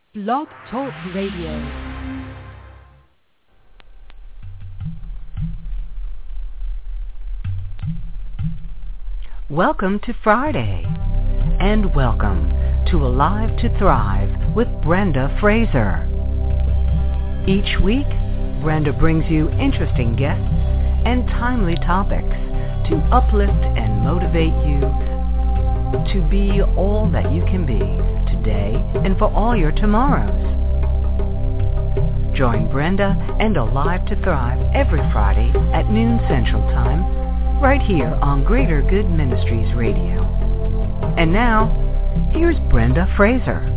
Blog Talk Radio. Welcome to Friday, and welcome to Alive to Thrive with Brenda Fraser. Each week, Brenda brings you interesting guests and timely topics to uplift and motivate you to be all that you can be today and for all your tomorrows. Join Brenda and Alive to Thrive every Friday at noon Central Time, right here on Greater Good Ministries Radio. And now, here's Brenda Fraser.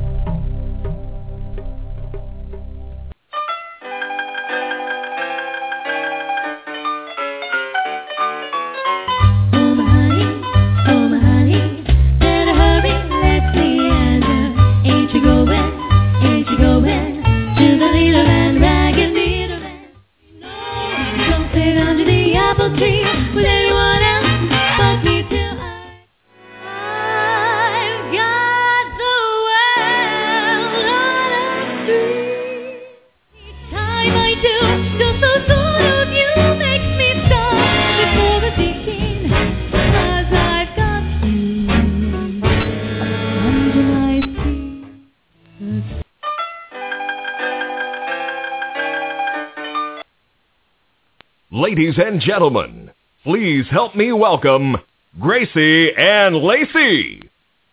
Ladies and gentlemen, please help me welcome Gracie and Lacey.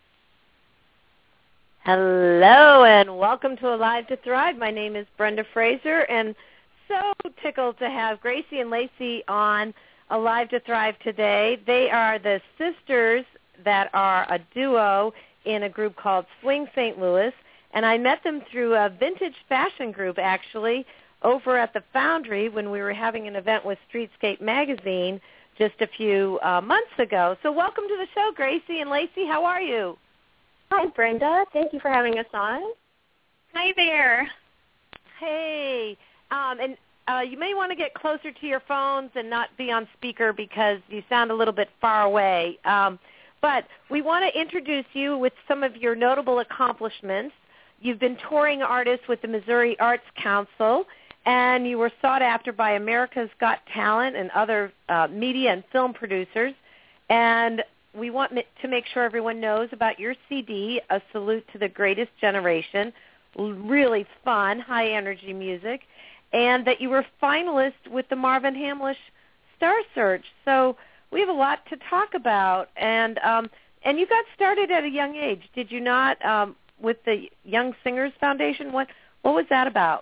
Hello, and welcome to Alive to Thrive. My name is Brenda Fraser, and so tickled to have Gracie and Lacey on Alive to Thrive today. They are the sisters that are a duo in a group called Swing St. Louis, and I met them through a vintage fashion group, actually, over at the Foundry when we were having an event with Streetscape Magazine just a few months ago. So welcome to the show, Gracie and Lacey. How are you? Hi, Brenda. Thank you for having us on. Hi there. Hey. And you may want to get closer to your phones and not be on speaker because you sound a little bit far away. But we want to introduce you with some of your notable accomplishments. You've been touring artists with the Missouri Arts Council, and you were sought after by America's Got Talent and other media and film producers. And we want to make sure everyone knows about your CD, A Salute to the Greatest Generation, really fun, high-energy music, and that you were finalist with the Marvin Hamlish Star Search. So we have a lot to talk about. And you got started at a young age, did you not, with the Young Singers Foundation? What was that about?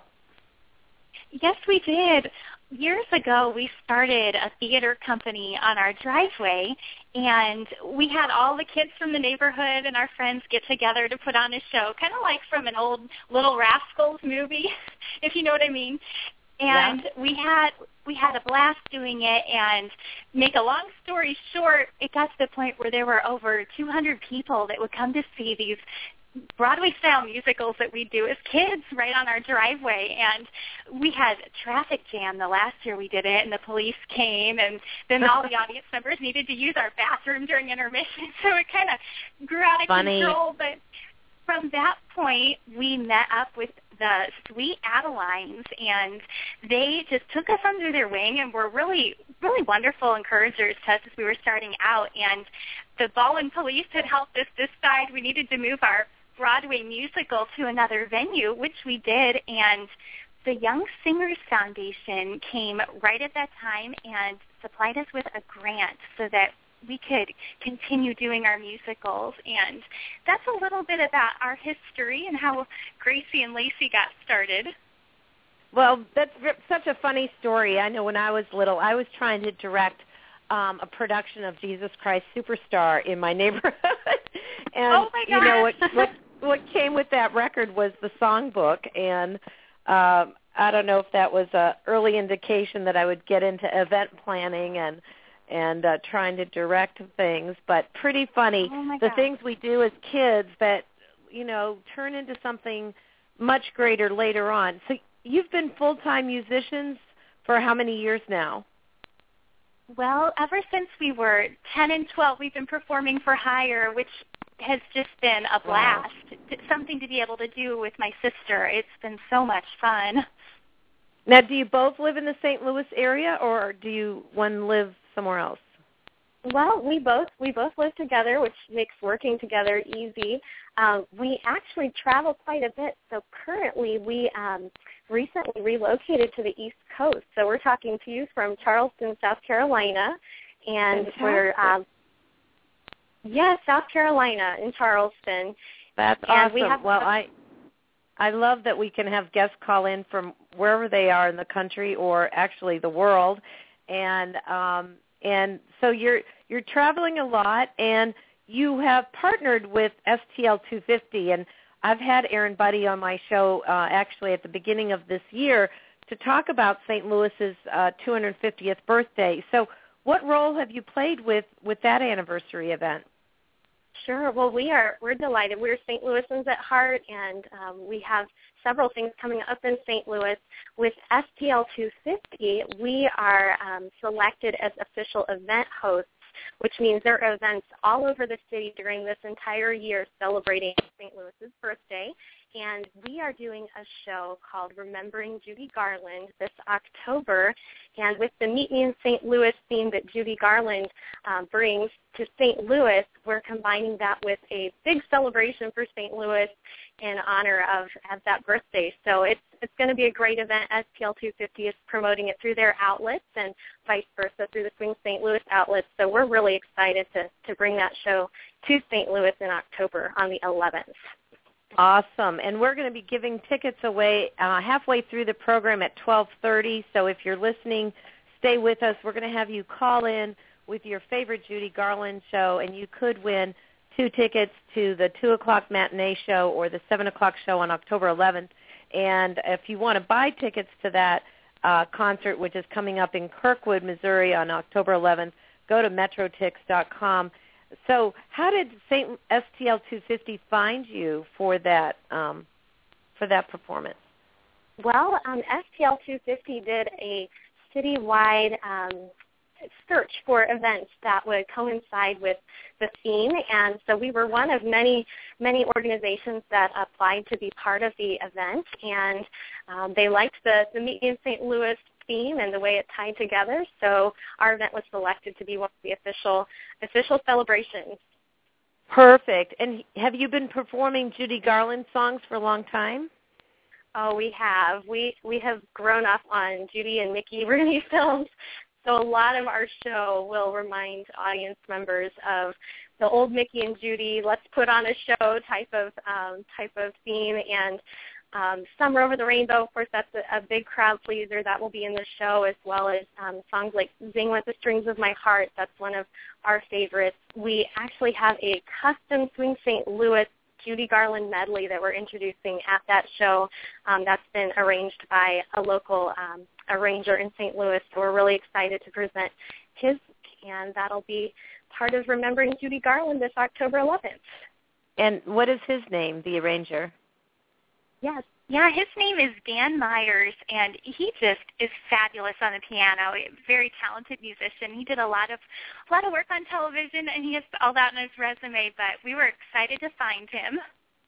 Yes, we did. Years ago, we started a theater company on our driveway, and we had all the kids from the neighborhood and our friends get together to put on a show, kind of like from an old Little Rascals movie, if you know what I mean. And we had a blast doing it, and make a long story short, it got to the point where there were over 200 people that would come to see these Broadway-style musicals that we do as kids right on our driveway. And we had a traffic jam the last year we did it, and the police came, and then all the audience members needed to use our bathroom during intermission, so it kind of grew out of control. But from that point, we met up with the Sweet Adelines, and they just took us under their wing and were really, really wonderful encouragers to us as we were starting out. And the Ballin Police had helped us decide we needed to move our Broadway musical to another venue, which we did, and the Young Singers Foundation came right at that time and supplied us with a grant so that we could continue doing our musicals. And that's a little bit about our history and how Gracie and Lacey got started. Well, that's such a funny story. I know when I was little, I was trying to direct a production of Jesus Christ Superstar in my neighborhood. And oh my gosh. You know what came with that record was the songbook, and I don't know if that was an early indication that I would get into event planning and trying to direct things, but pretty funny. The things we do as kids that, you know, turn into something much greater later on. So you've been full-time musicians for how many years now? Well, ever since we were 10 and 12, we've been performing for hire, which has just been a blast. Wow. Something to be able to do with my sister. It's been so much fun. Now, do you both live in the St. Louis area, or do one live somewhere else? Well, we both live together, which makes working together easy. We actually travel quite a bit. So currently, we recently relocated to the East Coast. So we're talking to you from Charleston, South Carolina, and we're South Carolina in Charleston. That's awesome. Well, I love that we can have guests call in from wherever they are in the country or actually the world, and so you're traveling a lot, and you have partnered with STL 250, and I've had Aaron Buddy on my show actually at the beginning of this year to talk about St. Louis's 250th birthday. So what role have you played with that anniversary event? Sure. Well, we're delighted. We're St. Louisans at heart, and we have several things coming up in St. Louis. With STL 250, we are selected as official event hosts, which means there are events all over the city during this entire year celebrating St. Louis's birthday. And we are doing a show called Remembering Judy Garland this October. And with the Meet Me in St. Louis theme that Judy Garland brings to St. Louis, we're combining that with a big celebration for St. Louis in honor of that birthday. So it's going to be a great event. STL 250 is promoting it through their outlets and vice versa through the Swing St. Louis outlets. So we're really excited to bring that show to St. Louis in October on the 11th. Awesome. And we're going to be giving tickets away halfway through the program at 12:30. So if you're listening, stay with us. We're going to have you call in with your favorite Judy Garland show, and you could win 2 tickets to the 2 o'clock matinee show or the 7 o'clock show on October 11th. And if you want to buy tickets to that concert, which is coming up in Kirkwood, Missouri on October 11th, go to metrotix.com. So how did STL 250 find you for that performance? Well, STL 250 did a citywide search for events that would coincide with the theme, and so we were one of many organizations that applied to be part of the event, and they liked the Meet Me in St. Louis theme and the way it tied together, so our event was selected to be one of the official celebrations. Perfect. And have you been performing Judy Garland songs for a long time? Oh, we have. We have grown up on Judy and Mickey Rooney films, so a lot of our show will remind audience members of the old Mickey and Judy, let's put on a show type of theme, and Summer Over the Rainbow, of course, that's a big crowd pleaser. That will be in the show, as well as songs like Zing With the Strings of My Heart. That's one of our favorites. We actually have a custom Swing St. Louis Judy Garland medley that we're introducing at that show. That's been arranged by a local arranger in St. Louis, so we're really excited to present his, and that'll be part of Remembering Judy Garland this October 11th. And what is his name, the arranger? Yes. Yeah, his name is Dan Myers, and he just is fabulous on the piano. A very talented musician. He did a lot of work on television, and he has all that on his resume. But we were excited to find him.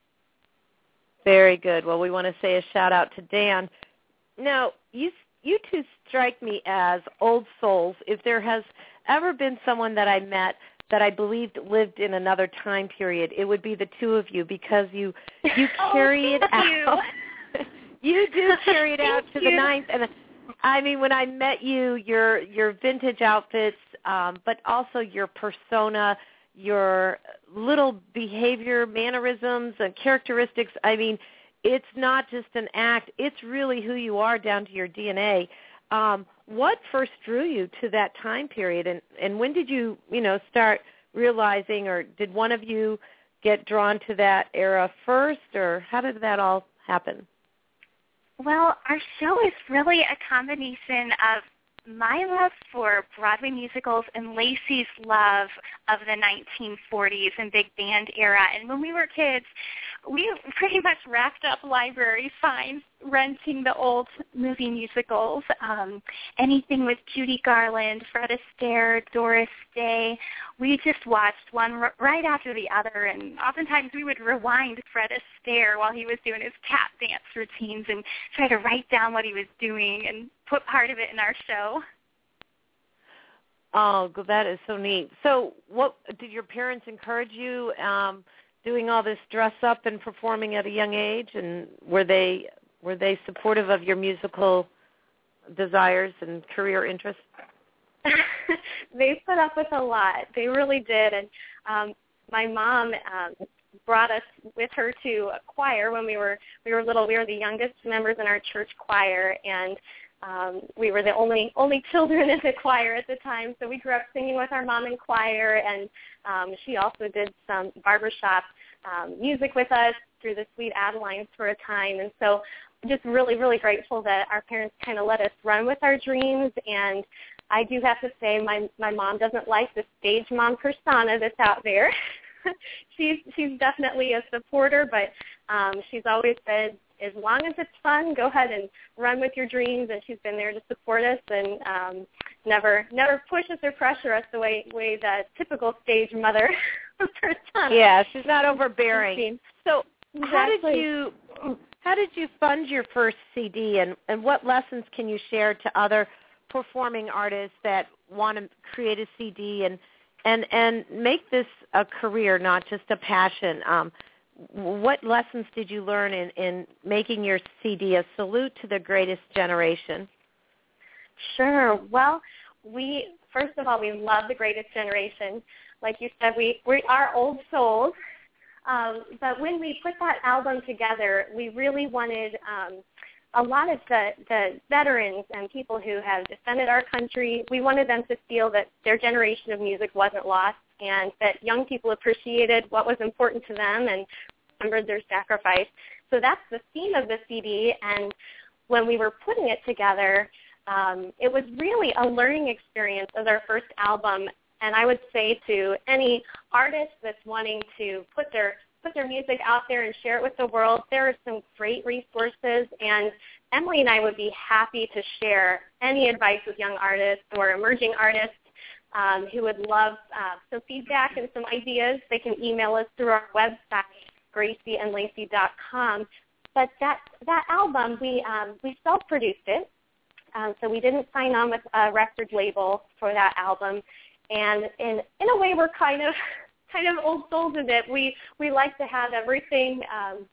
Very good. Well, we want to say a shout out to Dan. Now, you two strike me as old souls. If there has ever been someone that I met that I believed lived in another time period, it would be the two of you, because you carry it out. You do carry it out to the ninth. And I mean, when I met you, your vintage outfits, but also your persona, your little behavior, mannerisms, and characteristics. I mean, it's not just an act. It's really who you are down to your DNA. What first drew you to that time period, and when did you start realizing, or did one of you get drawn to that era first, or how did that all happen? Well, our show is really a combination of my love for Broadway musicals and Lacey's love of the 1940s and big band era. And when we were kids, we pretty much racked up library fines renting the old movie musicals, anything with Judy Garland, Fred Astaire, Doris Day. We just watched one right after the other, and oftentimes we would rewind Fred Astaire while he was doing his tap dance routines and try to write down what he was doing and put part of it in our show. Oh, that is so neat. So what did your parents encourage you doing all this dress up and performing at a young age, and were they supportive of your musical desires and career interests? They put up with a lot. They really did. And my mom brought us with her to a choir when we were little. We were the youngest members in our church choir, and we were the only children in the choir at the time. So we grew up singing with our mom in choir, and she also did some barbershop music with us through the Sweet Adelines for a time. And so just really, really grateful that our parents kind of let us run with our dreams. And I do have to say my mom doesn't like the stage mom persona that's out there. She's definitely a supporter, but she's always said, as long as it's fun, go ahead and run with your dreams. And she's been there to support us and never pushes or pressure us the way that typical stage mother persona. Yeah, she's not overbearing. So exactly. how did you fund your first CD, and what lessons can you share to other performing artists that want to create a CD and make this a career, not just a passion? What lessons did you learn in making your CD a salute to the greatest generation? Sure. Well, first of all, we love the greatest generation. Like you said, we are old souls. But when we put that album together, we really wanted a lot of the veterans and people who have defended our country, we wanted them to feel that their generation of music wasn't lost, and that young people appreciated what was important to them and remembered their sacrifice. So that's the theme of the CD, and when we were putting it together, it was really a learning experience as our first album. And I would say to any artist that's wanting to put their music out there and share it with the world, there are some great resources, and Emily and I would be happy to share any advice with young artists or emerging artists who would love some feedback and some ideas. They can email us through our website, gracieandlacy.com. But that album, we self-produced it, so we didn't sign on with a record label for that album. And in a way, we're kind of old souls in it. We like to have everything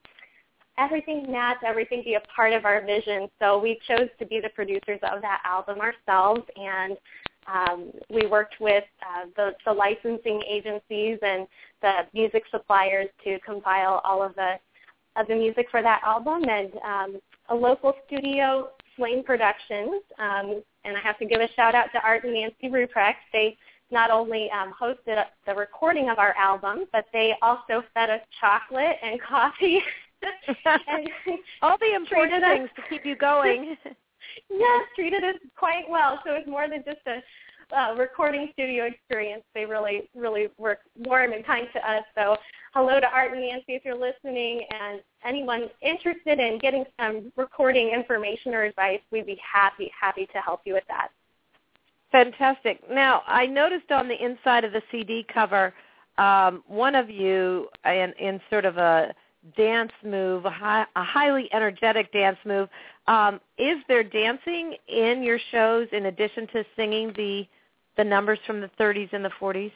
match, everything be a part of our vision. So we chose to be the producers of that album ourselves, and we worked with the licensing agencies and the music suppliers to compile all of the music for that album. And a local studio, Flame Productions, and I have to give a shout out to Art and Nancy Ruprecht. They not only hosted the recording of our album, but they also fed us chocolate and coffee. And all the important things to keep you going. Yes, treated us quite well. So it's more than just a recording studio experience. They really, really were warm and kind to us. So hello to Art and Nancy if you're listening, and anyone interested in getting some recording information or advice, we'd be happy to help you with that. Fantastic. Now, I noticed on the inside of the CD cover, one of you in sort of a dance move, a highly energetic dance move. Is there dancing in your shows in addition to singing the numbers from the 30s and the 40s?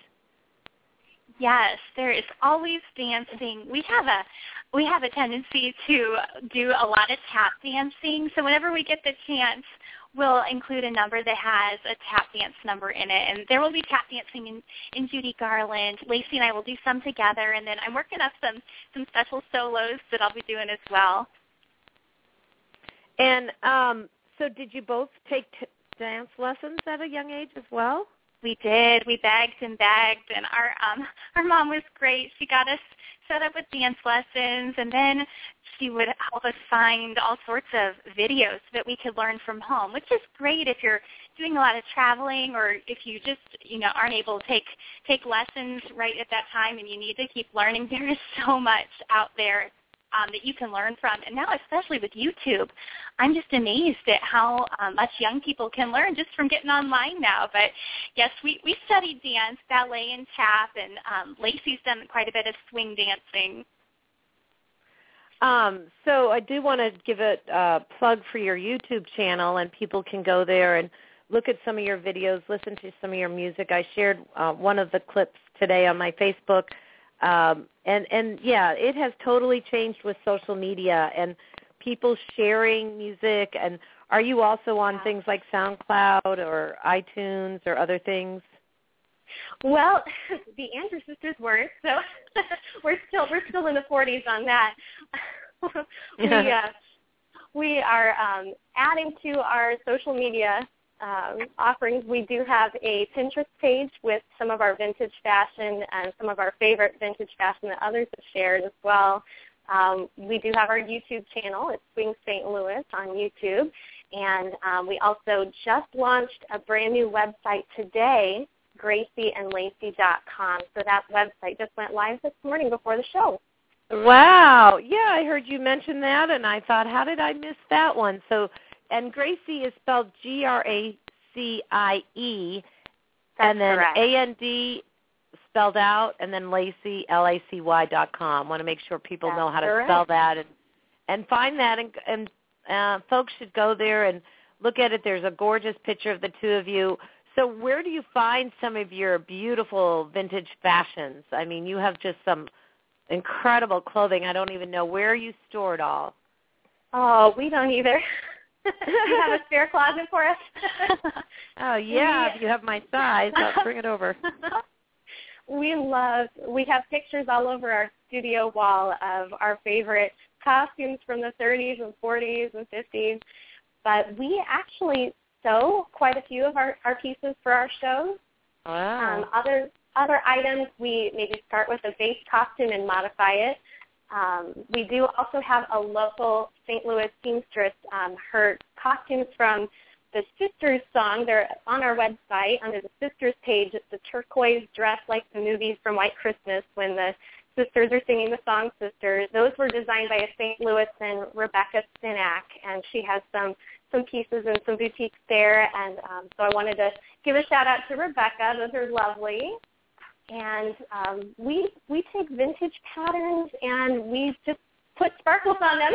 Yes, there is always dancing. We have a tendency to do a lot of tap dancing. So whenever we get the chance, we'll include a number that has a tap dance number in it. And there will be tap dancing in Judy Garland. Lacey and I will do some together. And then I'm working up some special solos that I'll be doing as well. And so did you both take dance lessons at a young age as well? We did. We begged, and our mom was great. She got us set up with dance lessons, and then she would help us find all sorts of videos that we could learn from home, which is great if you're doing a lot of traveling, or if you just aren't able to take lessons right at that time and you need to keep learning. There is so much out there that you can learn from. And now, especially with YouTube, I'm just amazed at how much young people can learn just from getting online now. But, yes, we studied dance, ballet, and tap, and Lacey's done quite a bit of swing dancing. So I do want to give a plug for your YouTube channel, and people can go there and look at some of your videos, listen to some of your music. I shared one of the clips today on my Facebook. And yeah, it has totally changed with social media and people sharing music. And are you also on things like SoundCloud or iTunes or other things? Well, the Andrews sisters weren't, so we're still in the 40s on that. We are adding to our social media offerings. We do have a Pinterest page with some of our vintage fashion and some of our favorite vintage fashion that others have shared as well. We do have our YouTube channel. It's Swing St. Louis on YouTube. And we also just launched a brand new website today, GracieandLacey.com. So that website just went live this morning before the show. Wow. Yeah, I heard you mention that, and I thought, how did I miss that one? So, and Gracie is spelled Gracie, and then correct. A-N-D spelled out, and then Lacy, Lacy.com. Want to make sure people know how to spell that and find that, and folks should go there and look at it. There's a gorgeous picture of the two of you. So where do you find some of your beautiful vintage fashions? I mean, you have just some incredible clothing. I don't even know where you store it all. Oh, we don't either. You have a spare closet for us? Oh, yeah, if you have my size, I'll bring it over. We have pictures all over our studio wall of our favorite costumes from the 30s and 40s and 50s, but we actually sew quite a few of our pieces for our shows. Wow. Other items, we maybe start with a base costume and modify it. We do also have a local St. Louis seamstress. Her costumes from the Sisters song, they're on our website under the Sisters page. It's a turquoise dress like the movies from White Christmas when the sisters are singing the song Sisters. Those were designed by a St. Louis and Rebecca Stinak, and she has some pieces and some boutiques there. And so I wanted to give a shout-out to Rebecca. Those are lovely. And we take vintage patterns and we just put sparkles on them.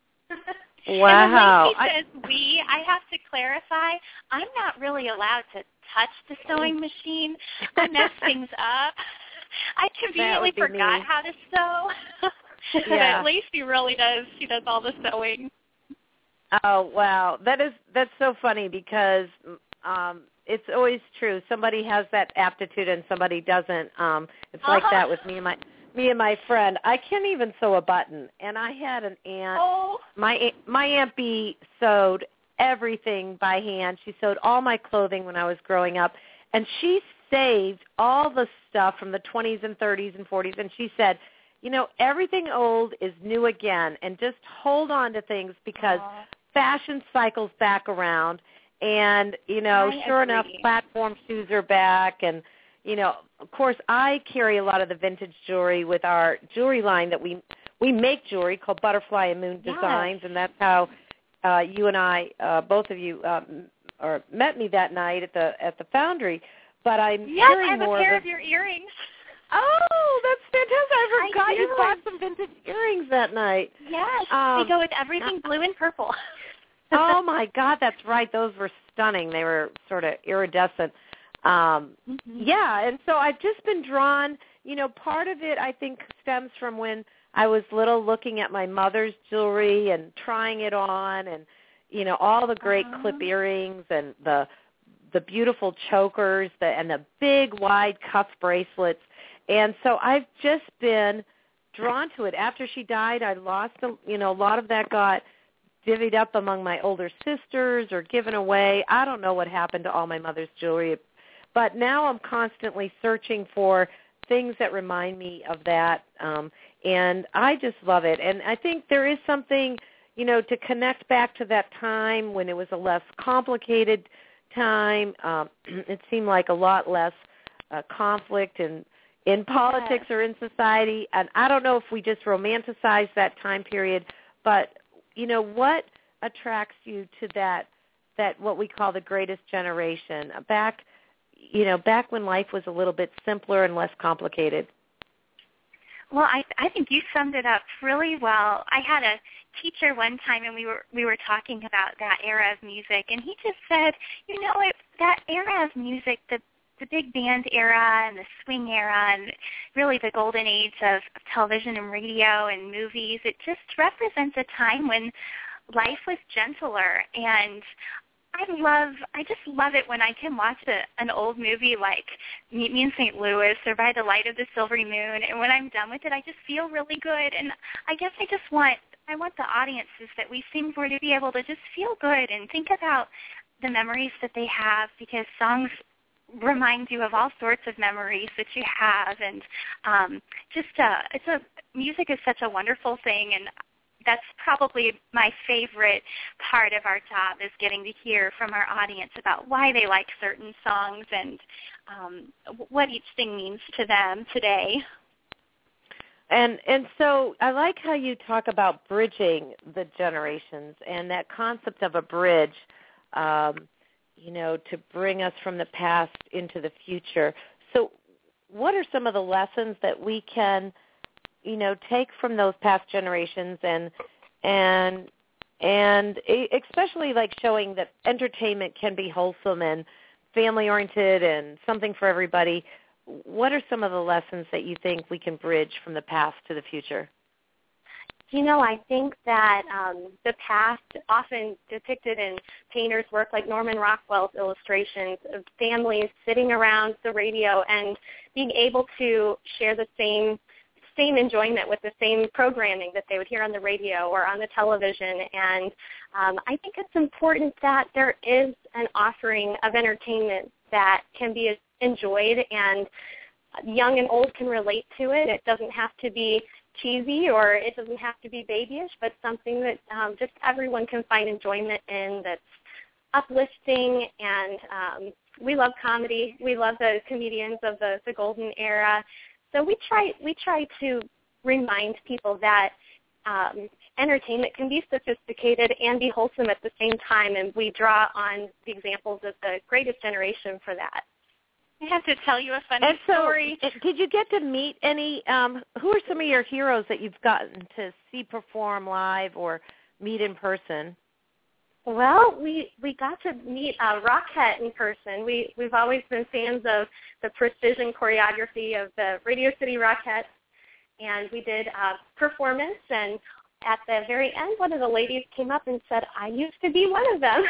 Wow. And when Lacey says we, I have to clarify, I'm not really allowed to touch the sewing machine. I mess things up. I conveniently forgot how to sew. Yeah. But Lacey really does. She does all the sewing. Oh, wow. That's so funny because it's always true. Somebody has that aptitude and somebody doesn't. It's like that with me and my friend. I can't even sew a button. And I had an aunt. Oh. My Aunt B sewed everything by hand. She sewed all my clothing when I was growing up. And she saved all the stuff from the 20s and 30s and 40s. And she said, you know, everything old is new again. And just hold on to things because fashion cycles back around. And, you know, sure enough, platform shoes are back. And, you know, of course, I carry a lot of the vintage jewelry with our jewelry line that we make jewelry called Butterfly and Moon Designs. And that's how you and I, both of you, met me that night at the Foundry. But I'm I have a pair of your earrings. Oh, that's fantastic. I forgot you bought some vintage earrings that night. Yes, they go with everything blue and purple. Oh, my God, that's right. Those were stunning. They were sort of iridescent. Yeah, and so I've just been drawn, you know, part of it I think stems from when I was little looking at my mother's jewelry and trying it on and, you know, all the great clip earrings and the beautiful chokers and the big wide cuff bracelets. And so I've just been drawn to it. After she died, I lost, a lot of that got divvied up among my older sisters or given away. I don't know what happened to all my mother's jewelry. But now I'm constantly searching for things that remind me of that. And I just love it. And I think there is something, you know, to connect back to that time when it was a less complicated time. It seemed like a lot less conflict in in politics or in society. And I don't know if we just romanticize that time period, but, what attracts you to that what we call the greatest generation, back when life was a little bit simpler and less complicated? Well, I think you summed it up really well. I had a teacher one time, and we were talking about that era of music, and he just said, that era of music, the big band era and the swing era and really the golden age of television and radio and movies, it just represents a time when life was gentler. And I just love it when I can watch an old movie like Meet Me in St. Louis or By the Light of the Silvery Moon, and when I'm done with it, I just feel really good. And I guess I want the audiences that we sing for to be able to just feel good and think about the memories that they have, because songs remind you of all sorts of memories that you have, and music is such a wonderful thing, and that's probably my favorite part of our job, is getting to hear from our audience about why they like certain songs and what each thing means to them today. And so I like how you talk about bridging the generations and that concept of a bridge, to bring us from the past into the future. So what are some of the lessons that we can, take from those past generations and especially like showing that entertainment can be wholesome and family-oriented and something for everybody? What are some of the lessons that you think we can bridge from the past to the future? I think that the past, often depicted in painters' work like Norman Rockwell's illustrations of families sitting around the radio and being able to share the same enjoyment with the same programming that they would hear on the radio or on the television. And I think it's important that there is an offering of entertainment that can be enjoyed, and young and old can relate to it. It doesn't have to be cheesy, or it doesn't have to be babyish, but something that just everyone can find enjoyment in, that's uplifting. And we love comedy. We love the comedians of the golden era. So we try to remind people that entertainment can be sophisticated and be wholesome at the same time, and we draw on the examples of the greatest generation for that. I have to tell you a funny story. Did you get to meet any, who are some of your heroes that you've gotten to see perform live or meet in person? Well, we got to meet Rockette in person. We've always been fans of the precision choreography of the Radio City Rockettes, and we did a performance, and at the very end, one of the ladies came up and said, "I used to be one of them."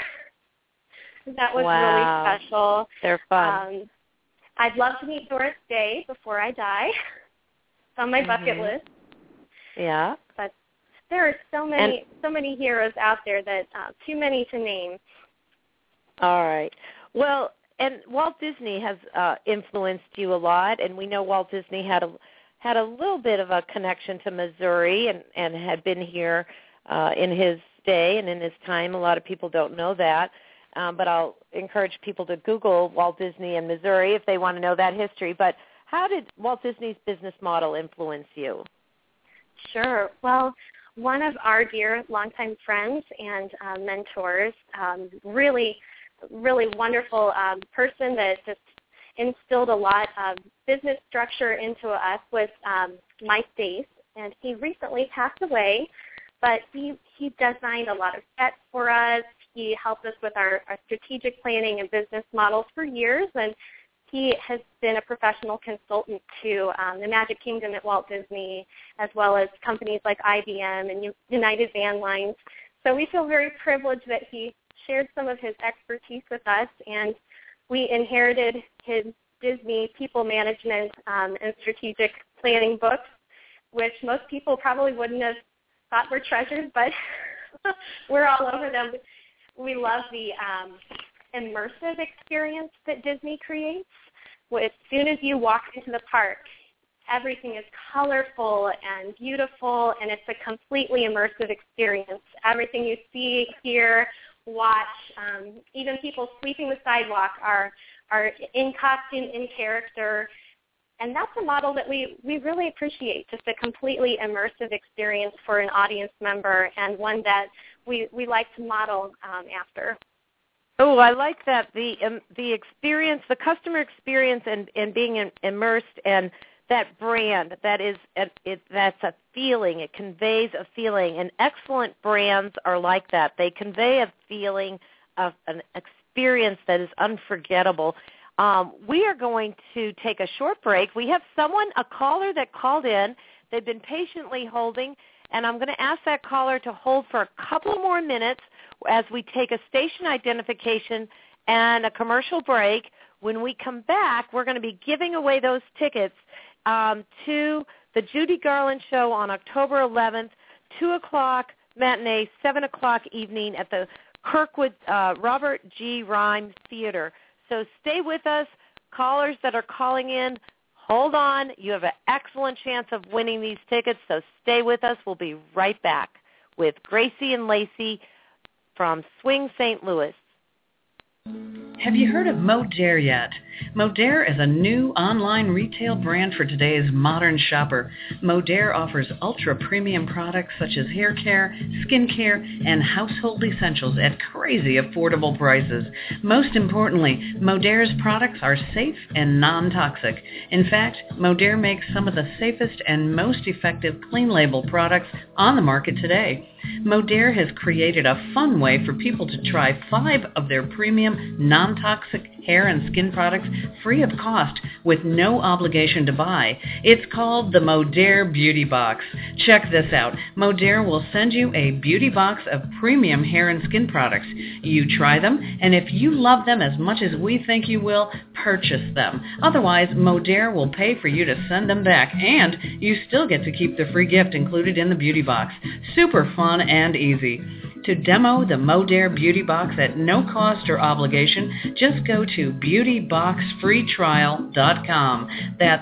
That was really special. They're fun. I'd love to meet Doris Day before I die. It's on my bucket list. Yeah. But there are so many heroes out there that too many to name. All right. Well, and Walt Disney has influenced you a lot, and we know Walt Disney had a little bit of a connection to Missouri and had been here in his day and in his time. A lot of people don't know that. But I'll encourage people to Google Walt Disney and Missouri if they want to know that history. But how did Walt Disney's business model influence you? Sure. Well, one of our dear longtime friends and mentors, really, really wonderful person that just instilled a lot of business structure into us, was Mike Dace. And he recently passed away, but he designed a lot of sets for us. He helped us with our strategic planning and business models for years, and he has been a professional consultant to the Magic Kingdom at Walt Disney, as well as companies like IBM and United Van Lines. So we feel very privileged that he shared some of his expertise with us, and we inherited his Disney people management and strategic planning books, which most people probably wouldn't have thought were treasures, but we're all over them. We love the immersive experience that Disney creates. As soon as you walk into the park, everything is colorful and beautiful, and it's a completely immersive experience. Everything you see, hear, watch, even people sweeping the sidewalk are in costume, in character. And that's a model that we really appreciate, just a completely immersive experience for an audience member, and one that we like to model after. Oh, I like that, the experience, the customer experience, and being immersed, and that brand, that's a feeling. It conveys a feeling, and excellent brands are like that. They convey a feeling of an experience that is unforgettable. We are going to take a short break. We have a caller that called in. They've been patiently holding, and I'm going to ask that caller to hold for a couple more minutes as we take a station identification and a commercial break. When we come back, we're going to be giving away those tickets to the Judy Garland Show on October 11th, 2 o'clock matinee, 7 o'clock evening at the Kirkwood Robert G. Rhyme Theater. So stay with us. Callers that are calling in, hold on. You have an excellent chance of winning these tickets, so stay with us. We'll be right back with Gracie and Lacey from Swing St. Louis. Have you heard of Modere yet? Modere is a new online retail brand for today's modern shopper. Modere offers ultra-premium products such as hair care, skin care, and household essentials at crazy affordable prices. Most importantly, Modere's products are safe and non-toxic. In fact, Modere makes some of the safest and most effective clean label products on the market today. Modere has created a fun way for people to try 5 of their premium non-toxic hair and skin products free of cost with no obligation to buy. It's called the Modere Beauty Box. Check this out. Modere will send you a beauty box of premium hair and skin products. You try them, and if you love them as much as we think you will, purchase them. Otherwise, Modere will pay for you to send them back, and you still get to keep the free gift included in the beauty box. Super fun and easy. To demo the Modere Beauty Box at no cost or obligation, just go to beautyboxfreetrial.com. That's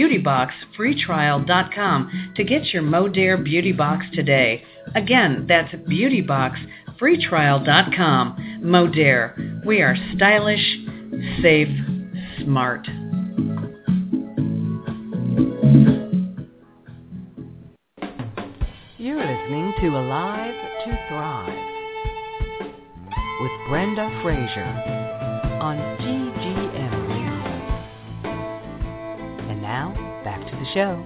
beautyboxfreetrial.com to get your Modere Beauty Box today. Again, that's beautyboxfreetrial.com. Modere. We are stylish, safe, smart. You're listening to Alive to Thrive with Brenda Fraser on GGM News. And now, back to the show.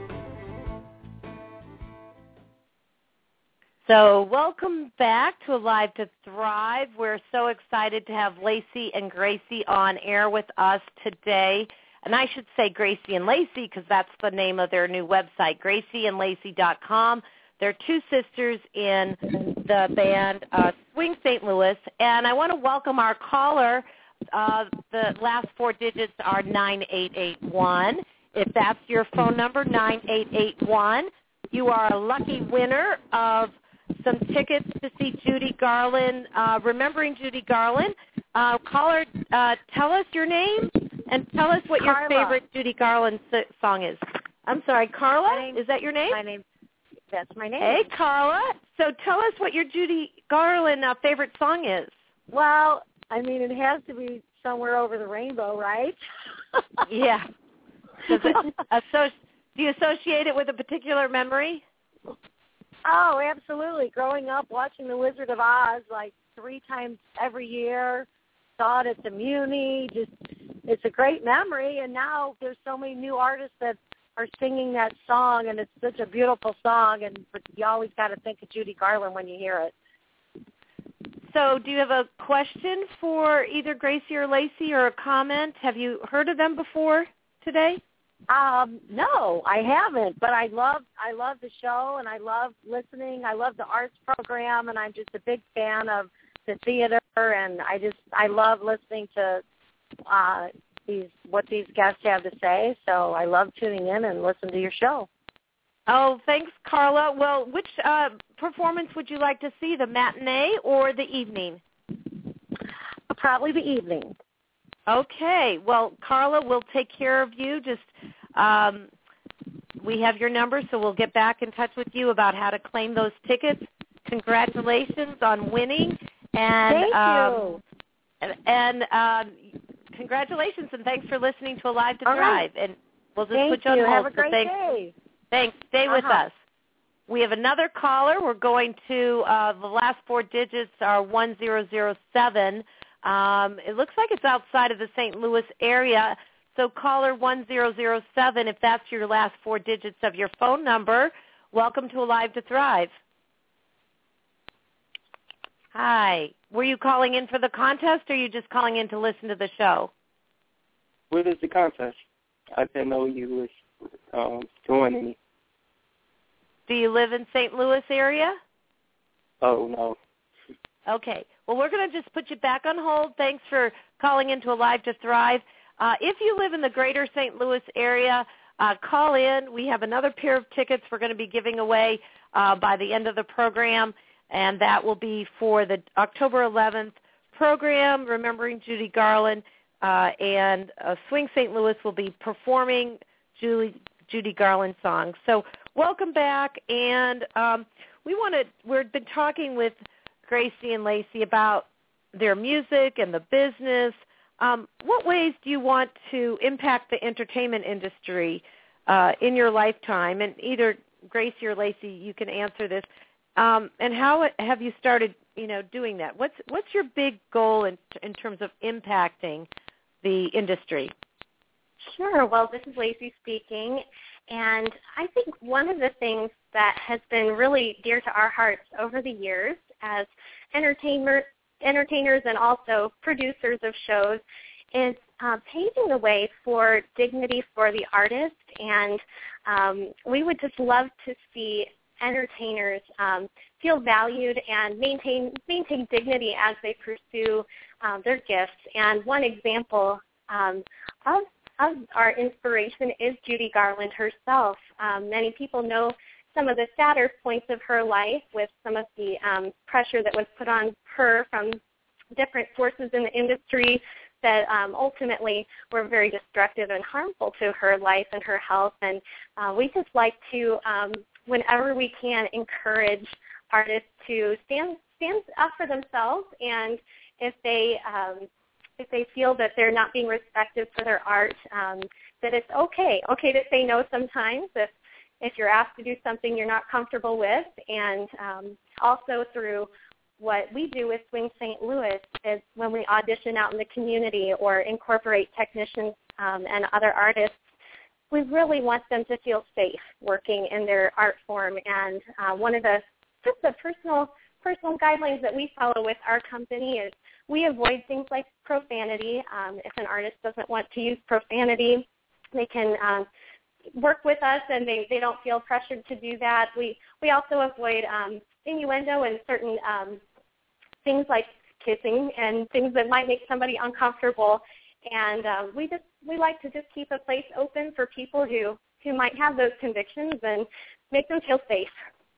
So welcome back to Alive to Thrive. We're so excited to have Lacey and Gracie on air with us today. And I should say Gracie and Lacey because that's the name of their new website, gracieandlacey.com. They're two sisters in the band Swing St. Louis. And I want to welcome our caller. The last 4 digits are 9881. If that's your phone number, 9881, you are a lucky winner of some tickets to see Judy Garland, Remembering Judy Garland. Caller, tell us your name and tell us what Carla. Your favorite Judy Garland song is. I'm sorry, Carla? Is that your name? That's my name. Hey, Carla. So tell us what your Judy Garland favorite song is. Well, I mean, it has to be Somewhere Over the Rainbow, right? Yeah. Do you associate it with a particular memory? Oh, absolutely. Growing up, watching The Wizard of Oz like 3 times every year, saw it at the Muni. It's a great memory, and now there's so many new artists that are singing that song, and it's such a beautiful song, but you always got to think of Judy Garland when you hear it. So do you have a question for either Gracie or Lacey or a comment? Have you heard of them before today? No, I haven't, but I love the show, and I love listening. I love the arts program, and I'm just a big fan of the theater, and I love listening to what these guests have to say, so I love tuning in and listening to your show. Oh, thanks, Carla. Well, which performance would you like to see, the matinee or the evening? Probably the evening. Okay. Well, Carla, we'll take care of you. Just we have your number, so we'll get back in touch with you about how to claim those tickets. Congratulations on winning. And, Thank you. And congratulations, and thanks for listening to Alive to Thrive. Right. And We'll just put you on hold. Have a great day. Thanks. Stay with us. We have another caller. We're going to the last four digits are 1007. It looks like it's outside of the St. Louis area. So caller 1007, if that's your last four digits of your phone number, welcome to Alive to Thrive. Hi. Were you calling in for the contest, or are you just calling in to listen to the show? What is the contest? I didn't know you was doing any. Do you live in St. Louis area? Oh, no. Okay. Well, we're going to just put you back on hold. Thanks for calling into Alive to Thrive. If you live in the greater St. Louis area, call in. We have another pair of tickets we're going to be giving away by the end of the program, and that will be for the October 11th program, Remembering Judy Garland, and Swing St. Louis will be performing Judy Garland songs. So welcome back, and we've been talking with Gracie and Lacey about their music and the business. What ways do you want to impact the entertainment industry in your lifetime? And either Gracie or Lacey, you can answer this. And how have you started, doing that? What's your big goal in terms of impacting the industry? Sure. Well, this is Lacey speaking, and I think one of the things that has been really dear to our hearts over the years as entertainers and also producers of shows is paving the way for dignity for the artist, and we would just love to see entertainers feel valued and maintain dignity as they pursue their gifts. And one example of our inspiration is Judy Garland herself. Many people know some of the sadder points of her life with some of the pressure that was put on her from different forces in the industry that ultimately were very destructive and harmful to her life and her health. And we just like to, whenever we can, encourage artists to stand up for themselves, and if they feel that they're not being respected for their art, that it's okay to say no sometimes if you're asked to do something you're not comfortable with. And also through what we do with Swing St. Louis is when we audition out in the community or incorporate technicians and other artists, we really want them to feel safe working in their art form. And one of the personal guidelines that we follow with our company is we avoid things like profanity. If an artist doesn't want to use profanity, they can work with us, and they don't feel pressured to do that. We also avoid innuendo and certain things like kissing and things that might make somebody uncomfortable. And we like to just keep a place open for people who might have those convictions and make them feel safe.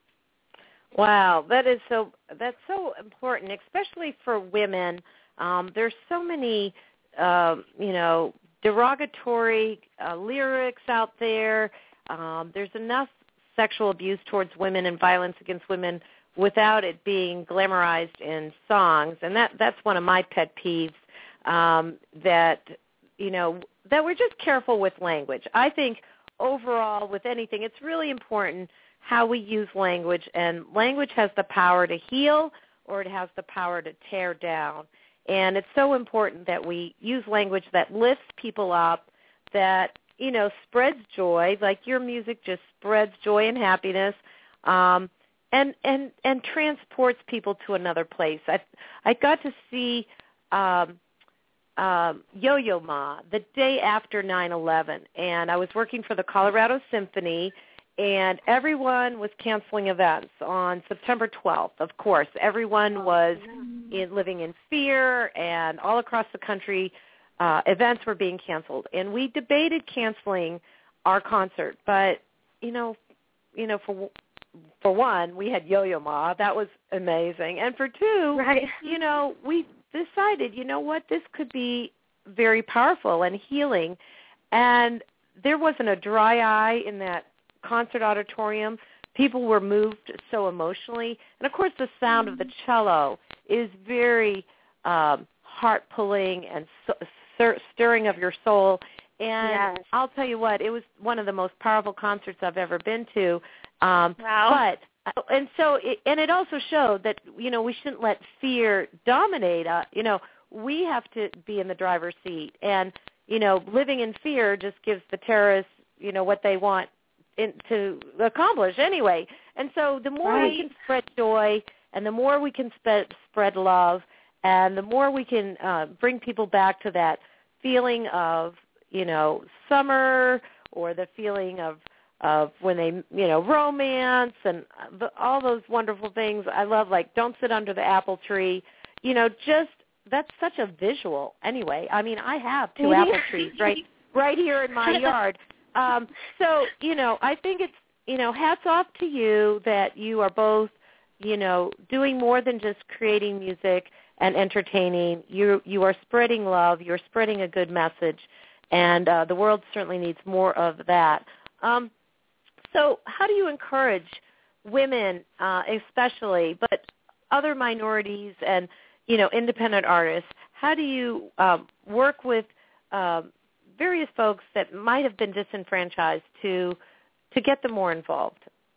Wow, that's so important, especially for women. There's so many, derogatory lyrics out there. There's enough sexual abuse towards women and violence against women without it being glamorized in songs, and that's one of my pet peeves. That we're just careful with language. I think overall with anything, it's really important how we use language, and language has the power to heal or it has the power to tear down. And it's so important that we use language that lifts people up, that, spreads joy, like your music just spreads joy and happiness, and transports people to another place. I got to see Yo-Yo Ma the day after 9/11, and I was working for the Colorado Symphony, and everyone was canceling events on September 12th. Of course, everyone was living in fear, and all across the country, events were being canceled. And we debated canceling our concert, but for one, we had Yo-Yo Ma. That was amazing, and for two, right. We decided, this could be very powerful and healing, and there wasn't a dry eye in that concert auditorium. People were moved so emotionally, and of course the sound of the cello is very heart-pulling and stirring of your soul, And Yes. I'll tell you what, it was one of the most powerful concerts I've ever been to. Wow. It also showed that, we shouldn't let fear dominate us. We have to be in the driver's seat. And, living in fear just gives the terrorists, what they want to accomplish anyway. And so the more we can spread joy and the more we can spread love and the more we can bring people back to that feeling of, summer or the feeling of when they, romance and all those wonderful things I love, like don't sit under the apple tree, that's such a visual anyway. I mean, I have 2 apple trees right here in my yard. So, I think it's, hats off to you that you are both, doing more than just creating music and entertaining. You are spreading love. You're spreading a good message, and the world certainly needs more of that. So how do you encourage women especially, but other minorities and, independent artists? How do you work with various folks that might have been disenfranchised to get them more involved?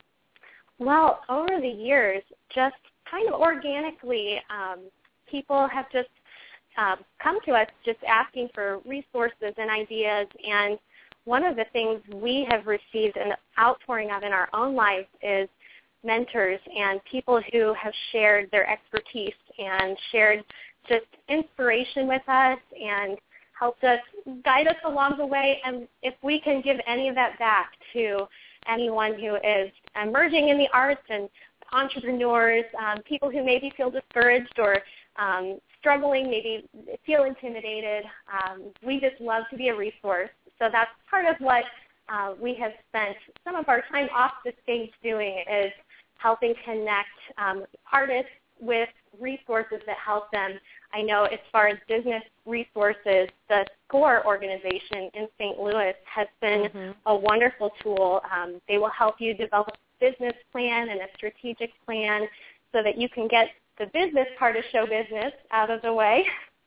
Well, over the years, just kind of organically, people have just come to us just asking for resources and ideas. And one of the things we have received an outpouring of in our own lives is mentors and people who have shared their expertise and shared just inspiration with us and helped us, guide us along the way. And if we can give any of that back to anyone who is emerging in the arts and entrepreneurs, people who maybe feel discouraged or struggling, maybe feel intimidated, we just love to be a resource. So that's part of what we have spent some of our time off the stage doing, is helping connect artists with resources that help them. I know as far as business resources, the SCORE organization in St. Louis has been a wonderful tool. They will help you develop a business plan and a strategic plan so that you can get the business part of show business out of the way.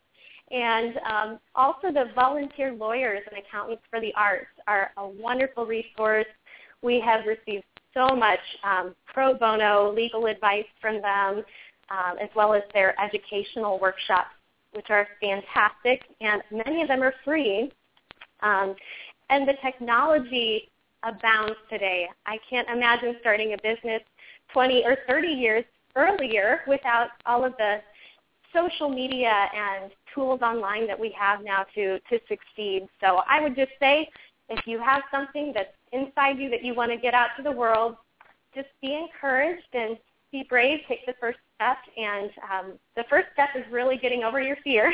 And also the volunteer lawyers and accountants for the arts are a wonderful resource. We have received so much pro bono legal advice from them, as well as their educational workshops, which are fantastic, and many of them are free. And the technology abounds today. I can't imagine starting a business 20 or 30 years earlier without all of the social media and tools online that we have now to succeed. So I would just say, if you have something that's inside you that you want to get out to the world, just be encouraged and be brave, take the first step, and the first step is really getting over your fear.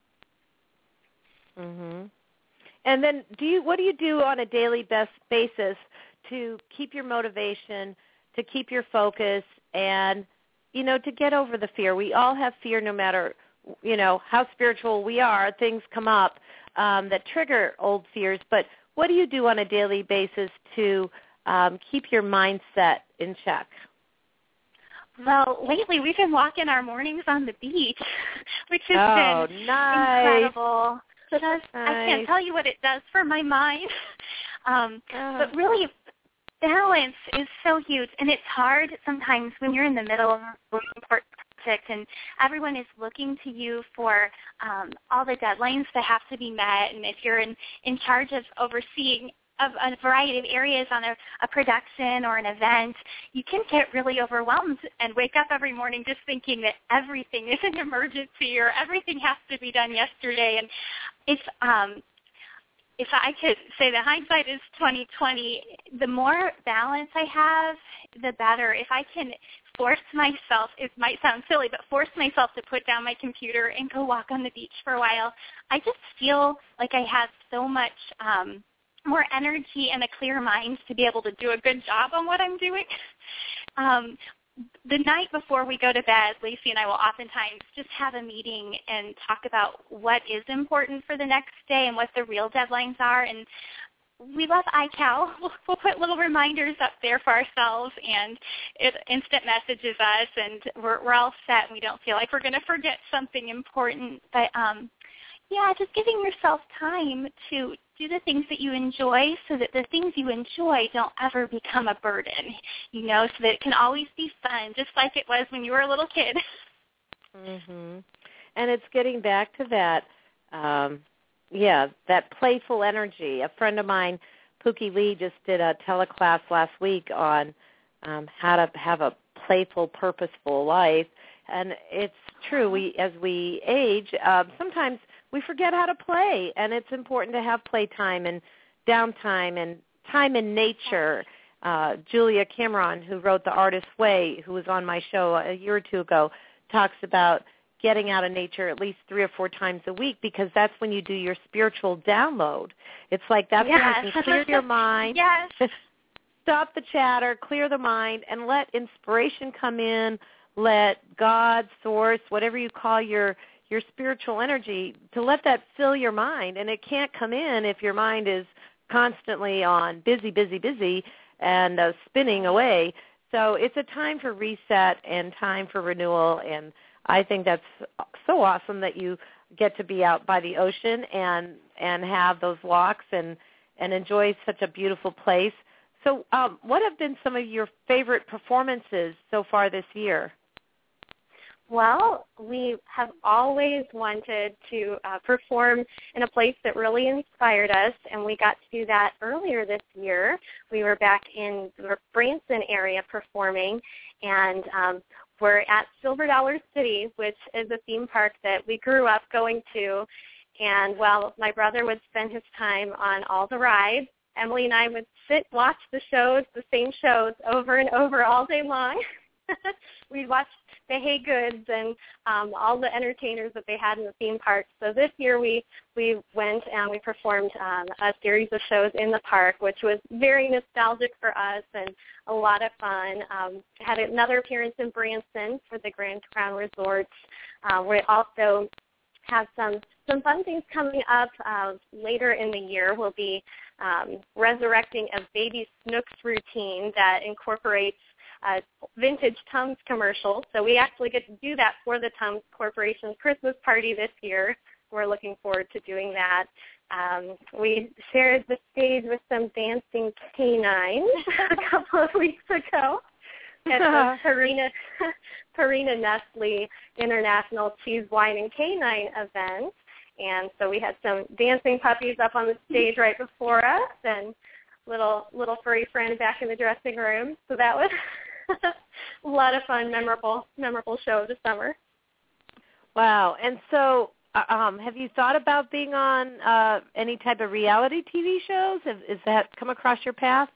And then what do you do on a daily basis to keep your motivation, to keep your focus, and, to get over the fear? We all have fear no matter, how spiritual we are. Things come up that trigger old fears. But what do you do on a daily basis to keep your mindset in check? Well, lately we've been walking our mornings on the beach, which has been incredible. I can't tell you what it does for my mind. But really, balance is so huge, and it's hard sometimes when you're in the middle of a really important project and everyone is looking to you for all the deadlines that have to be met, and if you're in charge of overseeing of a variety of areas on a production or an event, you can get really overwhelmed and wake up every morning just thinking that everything is an emergency or everything has to be done yesterday. And if I could say that hindsight is 20/20, the more balance I have, the better. If I can force myself, it might sound silly, but force myself to put down my computer and go walk on the beach for a while, I just feel like I have so much more energy and a clear mind to be able to do a good job on what I'm doing. The night before we go to bed, Lacey and I will oftentimes just have a meeting and talk about what is important for the next day and what the real deadlines are. And we love iCal. We'll put little reminders up there for ourselves, and it instant messages us, and we're all set. We don't feel like we're going to forget something important. But just giving yourself time to do the things that you enjoy so that the things you enjoy don't ever become a burden, so that it can always be fun, just like it was when you were a little kid. Mhm. And it's getting back to that, that playful energy. A friend of mine, Pookie Lee, just did a teleclass last week on how to have a playful, purposeful life. And it's true. As we age, sometimes we forget how to play, and it's important to have playtime and downtime and time in nature. Julia Cameron, who wrote The Artist's Way, who was on my show a year or two ago, talks about getting out of nature at least 3 or 4 times a week, because that's when you do your spiritual download. It's like that's when you can clear your mind, stop the chatter, clear the mind, and let inspiration come in, let God, source, whatever you call your spiritual energy, to let that fill your mind. And it can't come in if your mind is constantly on busy, busy, busy and spinning away. So it's a time for reset and time for renewal, and I think that's so awesome that you get to be out by the ocean and have those walks and enjoy such a beautiful place. So what have been some of your favorite performances so far this year? Well, we have always wanted to perform in a place that really inspired us, and we got to do that earlier this year. We were back in the Branson area performing, and we're at Silver Dollar City, which is a theme park that we grew up going to. And while my brother would spend his time on all the rides, Emily and I would watch the same shows over and over all day long. We'd watch the Hey Goods and all the entertainers that they had in the theme park. So this year we went and we performed a series of shows in the park, which was very nostalgic for us and a lot of fun. Had another appearance in Branson for the Grand Crown Resorts. We also have some fun things coming up later in the year. We'll be resurrecting a Baby Snooks routine that incorporates vintage Tums commercials. So we actually get to do that for the Tums Corporation Christmas party this year. We're looking forward to doing that. We shared the stage with some dancing canines a couple of weeks ago at the Purina Nestle International Cheese, Wine, and Canine event. And so we had some dancing puppies up on the stage right before us and little furry friend back in the dressing room. So that was a lot of fun, memorable show this summer. Wow. And so have you thought about being on any type of reality TV shows? Has that come across your path?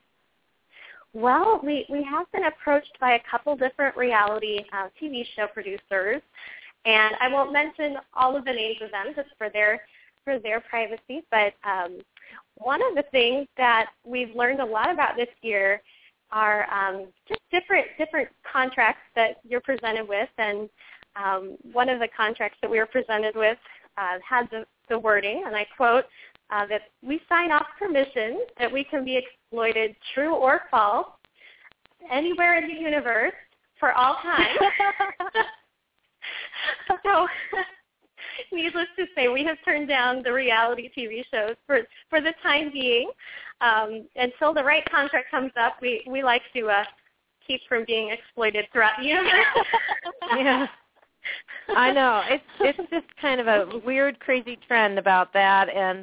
Well, we have been approached by a couple different reality TV show producers, and I won't mention all of the names of them just for their privacy, but one of the things that we've learned a lot about this year are just different contracts that you're presented with, and one of the contracts that we were presented with had the wording, and I quote, that we sign off permission that we can be exploited, true or false, anywhere in the universe for all time. So, needless to say, we have turned down the reality TV shows for the time being. Until the right contract comes up, we like to keep from being exploited throughout the universe. Yeah. I know. It's just kind of a weird, crazy trend about that. And,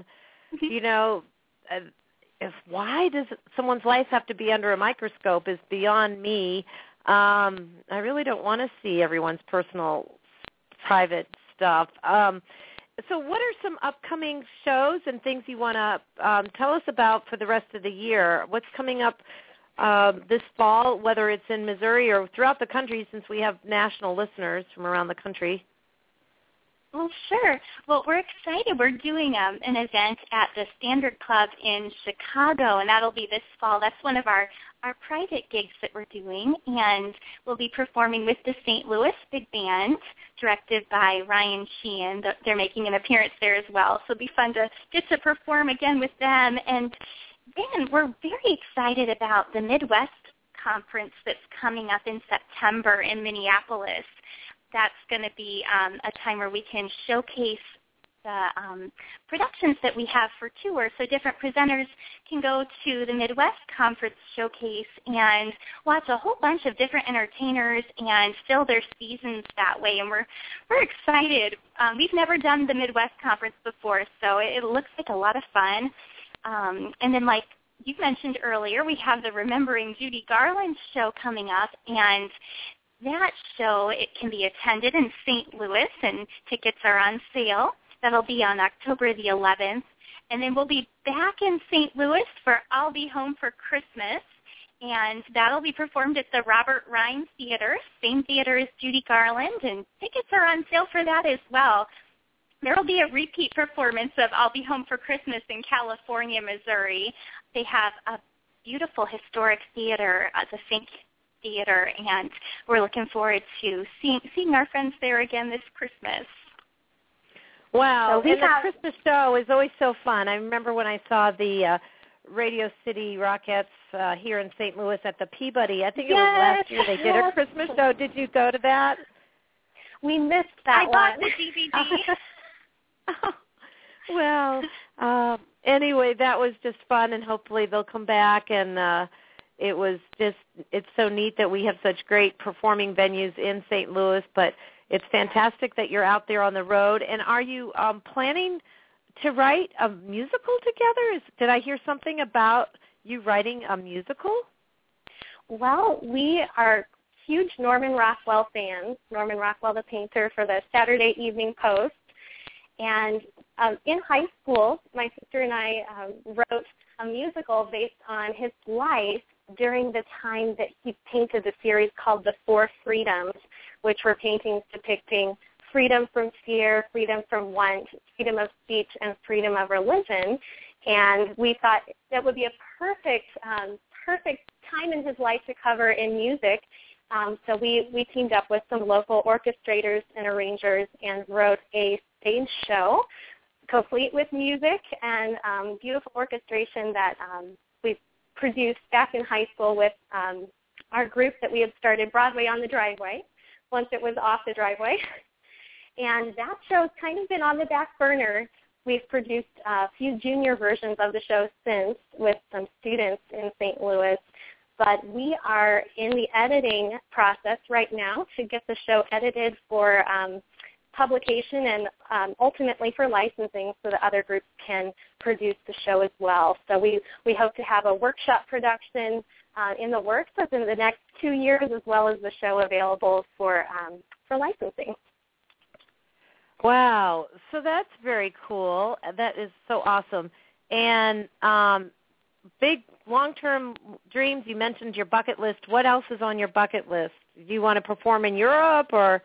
why does someone's life have to be under a microscope is beyond me. I really don't want to see everyone's personal, private stuff. So what are some upcoming shows and things you want to tell us about for the rest of the year? What's coming up this fall, whether it's in Missouri or throughout the country, since we have national listeners from around the country? Well, sure. Well, we're excited. We're doing an event at the Standard Club in Chicago, and that'll be this fall. That's one of our private gigs that we're doing, and we'll be performing with the St. Louis Big Band, directed by Ryan Sheehan. They're making an appearance there as well, so it'll be fun to get to perform again with them. And then we're very excited about the Midwest Conference that's coming up in September in Minneapolis. That's going to be a time where we can showcase the productions that we have for tours. So different presenters can go to the Midwest Conference Showcase and watch a whole bunch of different entertainers and fill their seasons that way. And we're excited. We've never done the Midwest Conference before, so it looks like a lot of fun. And then, like you mentioned earlier, we have the Remembering Judy Garland show coming up, and that show, it can be attended in St. Louis, and tickets are on sale. That'll be on October the 11th. And then we'll be back in St. Louis for I'll Be Home for Christmas, and that'll be performed at the Robert Rhine Theater, same theater as Judy Garland, and tickets are on sale for that as well. There will be a repeat performance of I'll Be Home for Christmas in California, Missouri. They have a beautiful historic theater, the Fink Theater, and we're looking forward to seeing our friends there again this Christmas. Wow, So and the Christmas show is always so fun. I remember when I saw the Radio City Rockettes here in St. Louis at the Peabody. I think it was last year they did a Christmas show. Did you go to that? We missed that one. I bought the DVD. Well, anyway, that was just fun, and hopefully they'll come back. And it's so neat that we have such great performing venues in St. Louis, but it's fantastic that you're out there on the road. And are you planning to write a musical together? Did I hear something about you writing a musical? Well, we are huge Norman Rockwell fans, Norman Rockwell the painter for the Saturday Evening Post. And in high school, my sister and I wrote a musical based on his life during the time that he painted the series called The Four Freedoms, which were paintings depicting freedom from fear, freedom from want, freedom of speech, and freedom of religion. And we thought that would be a perfect time in his life to cover in music. So we teamed up with some local orchestrators and arrangers and wrote a stage show, complete with music and beautiful orchestration that we produced back in high school with our group that we had started, Broadway on the Driveway, once it was off the driveway. And that show's kind of been on the back burner. We've produced a few junior versions of the show since with some students in St. Louis. But we are in the editing process right now to get the show edited for publication and ultimately for licensing so that other groups can produce the show as well. So we hope to have a workshop production in the works within the next 2 years, as well as the show available for licensing. Wow. So that's very cool. That is so awesome. And big long-term dreams, you mentioned your bucket list. What else is on your bucket list? Do you want to perform in Europe or?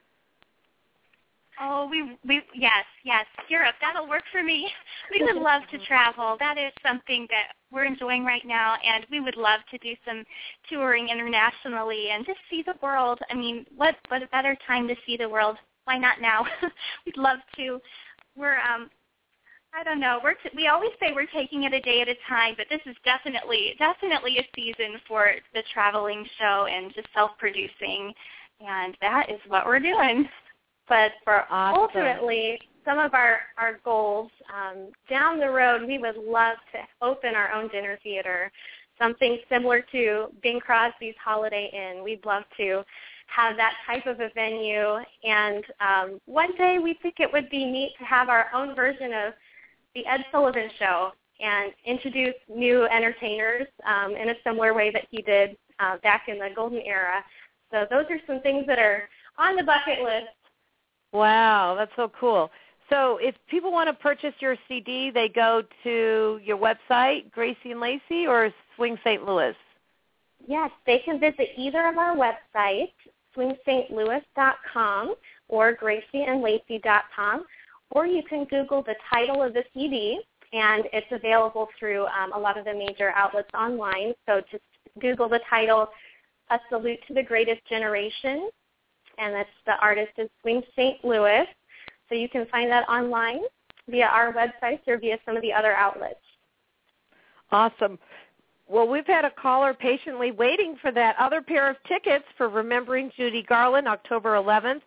Oh, yes, Europe. That'll work for me. We would love to travel. That is something that we're enjoying right now, and we would love to do some touring internationally and just see the world. I mean, what a better time to see the world? Why not now? We'd love to. We're I don't know. We always say we're taking it a day at a time, but this is definitely a season for the traveling show and just self-producing, and that is what we're doing. But for awesome. Ultimately, some of our goals down the road, we would love to open our own dinner theater, something similar to Bing Crosby's Holiday Inn. We'd love to have that type of a venue, and one day we think it would be neat to have our own version of the Ed Sullivan Show and introduce new entertainers in a similar way that he did back in the golden era. So those are some things that are on the bucket list. Wow, that's so cool. So if people want to purchase your CD, they go to your website, Gracie and Lacey, or Swing St. Louis? Yes, they can visit either of our websites, swingstlouis.com or gracieandlacey.com, or you can Google the title of the CD, and it's available through a lot of the major outlets online. So just Google the title, A Salute to the Greatest Generation, and that's the artist is Swing St. Louis. So you can find that online via our websites or via some of the other outlets. Awesome. Well, we've had a caller patiently waiting for that other pair of tickets for Remembering Judy Garland, October 11th.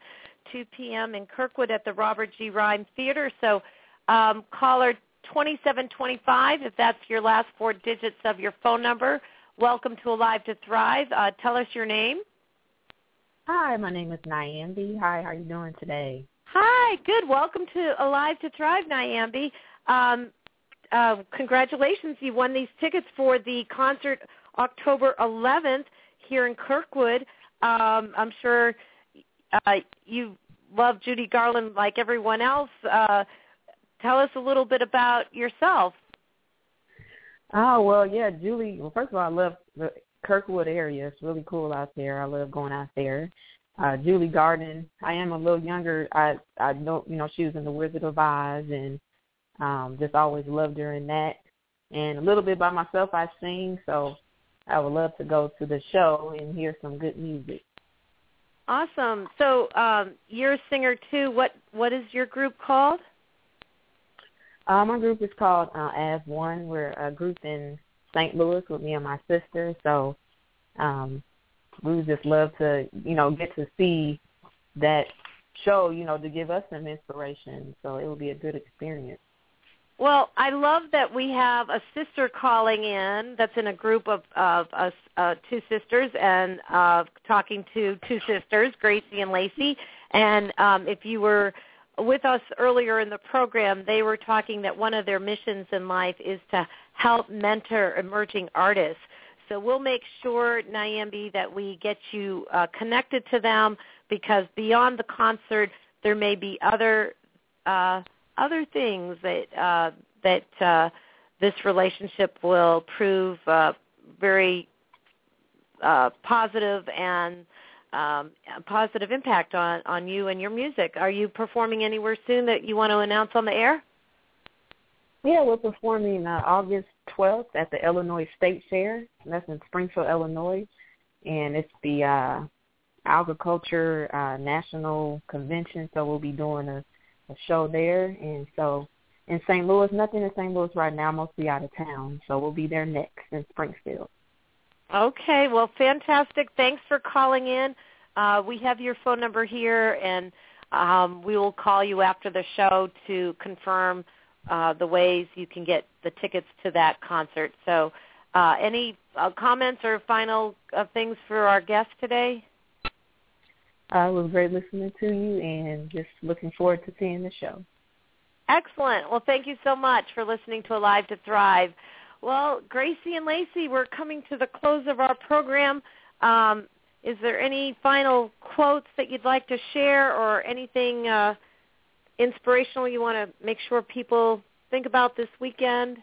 2 p.m. in Kirkwood at the Robert G. Rhyme Theater. So caller 2725, if that's your last 4 digits of your phone number, welcome to Alive to Thrive. Tell us your name. Hi, my name is Nyambi. Hi, how are you doing today? Hi, good. Welcome to Alive to Thrive, Nyambi. Congratulations, you won these tickets for the concert October 11th here in Kirkwood. I'm sure you love Judy Garland like everyone else. Tell us a little bit about yourself. Oh, well, yeah, Julie. Well, first of all, I love the Kirkwood area. It's really cool out there. I love going out there. Julie Garland, I am a little younger. I know, she was in The Wizard of Oz, and just always loved her in that. And a little bit by myself, I sing, so I would love to go to the show and hear some good music. Awesome. So you're a singer too. What is your group called? My group is called As One. We're a group in St. Louis with me and my sister. So we would just love to, get to see that show, to give us some inspiration. So it will be a good experience. Well, I love that we have a sister calling in that's in a group of us, 2 sisters, and talking to 2 sisters, Gracie and Lacey. And if you were with us earlier in the program, they were talking that one of their missions in life is to help mentor emerging artists. So we'll make sure, Nyambi, that we get you connected to them, because beyond the concert, there may be other things that this relationship will prove very positive and positive impact on you and your music. Are you performing anywhere soon that you want to announce on the air? Yeah, we're performing August 12th at the Illinois State Fair. That's in Springfield, Illinois, and it's the Agriculture National Convention, so we'll be doing a show there. And so in St. Louis, nothing in St. Louis right now, mostly out of town, so we'll be there next in Springfield. Okay, well, fantastic. Thanks for calling in. We have your phone number here, and we will call you after the show to confirm the ways you can get the tickets to that concert. So any comments or final things for our guest today? It was great listening to you, and just looking forward to seeing the show. Excellent. Well, thank you so much for listening to Alive to Thrive. Well, Gracie and Lacey, we're coming to the close of our program. Is there any final quotes that you'd like to share, or anything inspirational you want to make sure people think about this weekend?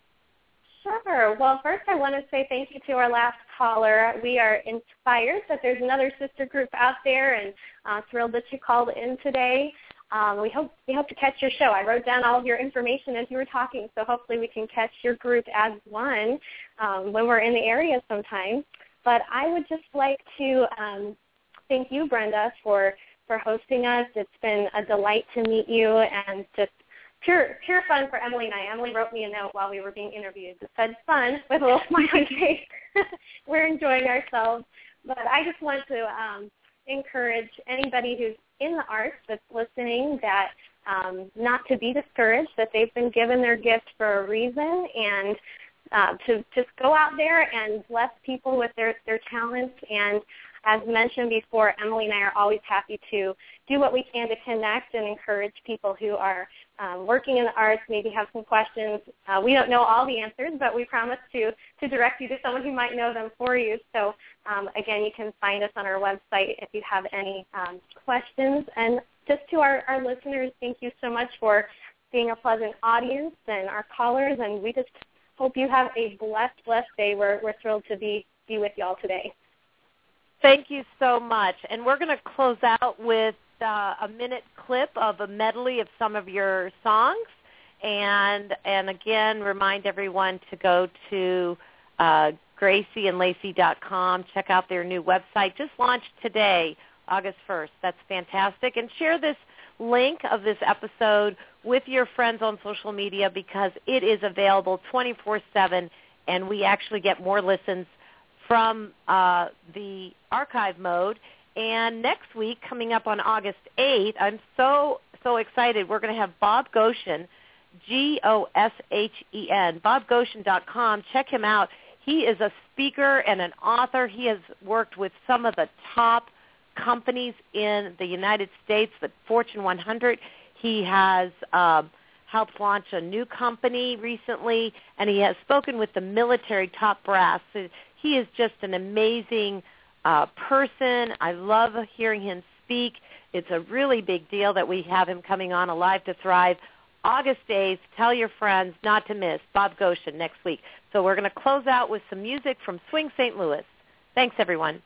Sure. Well, first I want to say thank you to our last caller. We are inspired that there's another sister group out there, and thrilled that you called in today. We hope to catch your show. I wrote down all of your information as you were talking, so hopefully we can catch your group As One when we're in the area sometime. But I would just like to thank you, Brenda, for hosting us. It's been a delight to meet you, and just pure fun for Emily and I. Emily wrote me a note while we were being interviewed that said fun with a little smiley face. We're enjoying ourselves. But I just want to encourage anybody who's in the arts that's listening that not to be discouraged, that they've been given their gift for a reason, and to just go out there and bless people with their talents. And as mentioned before, Emily and I are always happy to do what we can to connect and encourage people who are working in the arts, maybe have some questions. We don't know all the answers, but we promise to direct you to someone who might know them for you. So, again, you can find us on our website if you have any questions. And just to our listeners, thank you so much for being a pleasant audience, and our callers, and we just hope you have a blessed day. We're thrilled to be with y'all today. Thank you so much. And we're going to close out with a minute clip of a medley of some of your songs. And again, remind everyone to go to gracieandlacey.com. Check out their new website. Just launched today, August 1st. That's fantastic. And share this link of this episode with your friends on social media, because it is available 24/7, and we actually get more listens from the archive mode, And next week, coming up on August 8th, I'm so excited. We're going to have Bob Goshen, Goshen, BobGoshen.com. Check him out. He is a speaker and an author. He has worked with some of the top companies in the United States, the Fortune 100. He has helped launch a new company recently, and he has spoken with the military top brass. So he is just an amazing person. I love hearing him speak. It's a really big deal that we have him coming on Alive to Thrive. August 8th, tell your friends not to miss Bob Goshen next week. So we're going to close out with some music from Swing St. Louis. Thanks, everyone.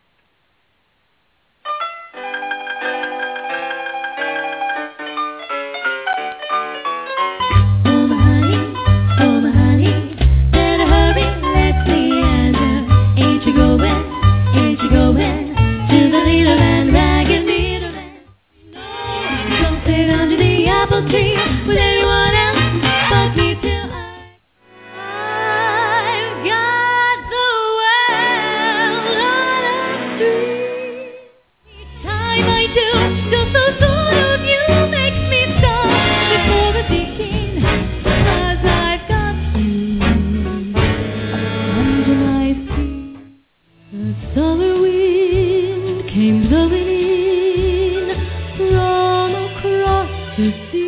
Tree with anyone else but me till I've got the world on a string. Each time I do, just the thought of you makes me stop before the beginning, 'cause I've got you under my feet. The summer wind came blowing in from across the sea.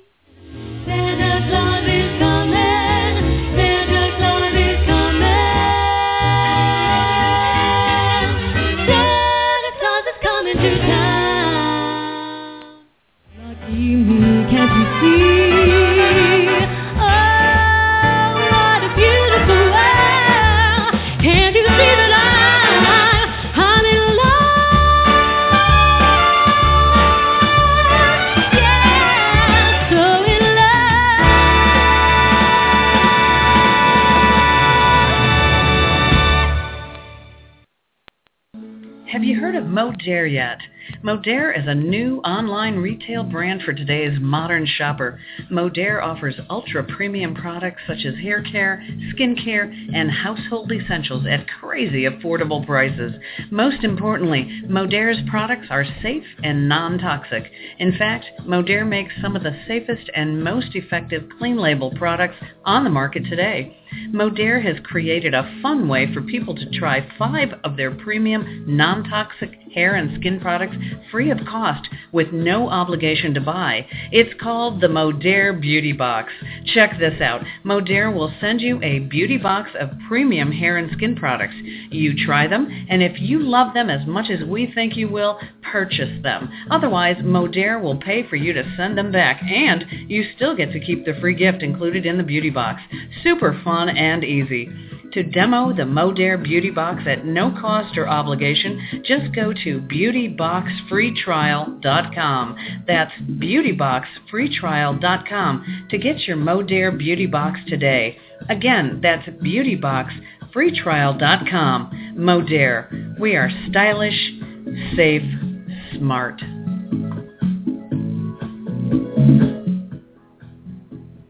Have you heard of Modere yet? Modere is a new online retail brand for today's modern shopper. Modere offers ultra-premium products such as hair care, skin care, and household essentials at crazy affordable prices. Most importantly, Modere's products are safe and non-toxic. In fact, Modere makes some of the safest and most effective clean label products on the market today. Modere has created a fun way for people to try 5 of their premium non-toxic hair and skin products free of cost with no obligation to buy. It's called the Modere Beauty Box. Check this out. Modere will send you a beauty box of premium hair and skin products. You try them, and if you love them as much as we think you will, purchase them. Otherwise, Modere will pay for you to send them back, and you still get to keep the free gift included in the beauty box. Super fun and easy. To demo the Modere Beauty Box at no cost or obligation, just go to beautyboxfreetrial.com. That's beautyboxfreetrial.com to get your Modere Beauty Box today. Again, that's beautyboxfreetrial.com. Modere. We are stylish, safe, smart.